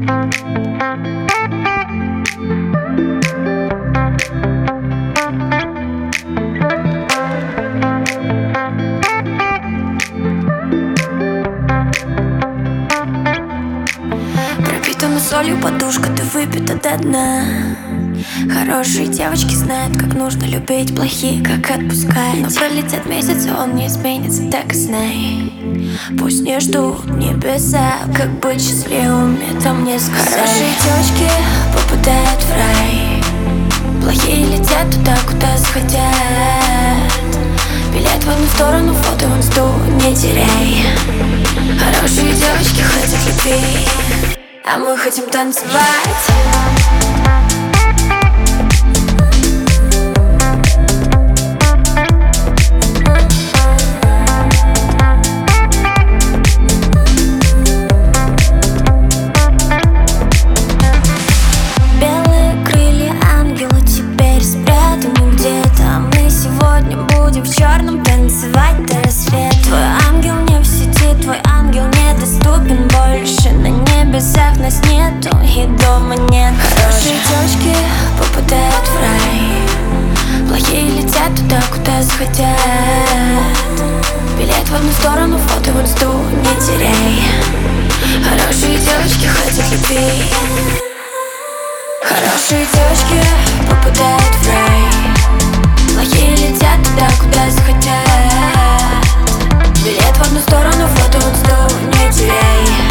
Пропитана солью подушка, ты выпита до дна. Хорошие девочки знают, как нужно любить, плохие как отпускать. Но пролетят месяцы, он не изменится, так и знай. Пусть не ждут небеса, как быть счастливым, это мне сказали. Хорошие девочки попадают в рай, плохие летят туда, куда захотят. Билет в одну сторону, фото в инсту не теряй. Хорошие девочки хотят любви, а мы хотим танцевать. В черном танцевать до рассвета. Твой ангел не в сети, твой ангел недоступен больше. На небесах нас нету и дома нет. Хорошие девочки попадают в рай, плохие летят туда, куда захотят. Билет в одну сторону, фото в инсту не теряй. Хорошие девочки хотят любви, хорошие девочки попадают в рай, плохие летят туда, куда захотят. Билет в одну сторону, фото в инсту не теряй.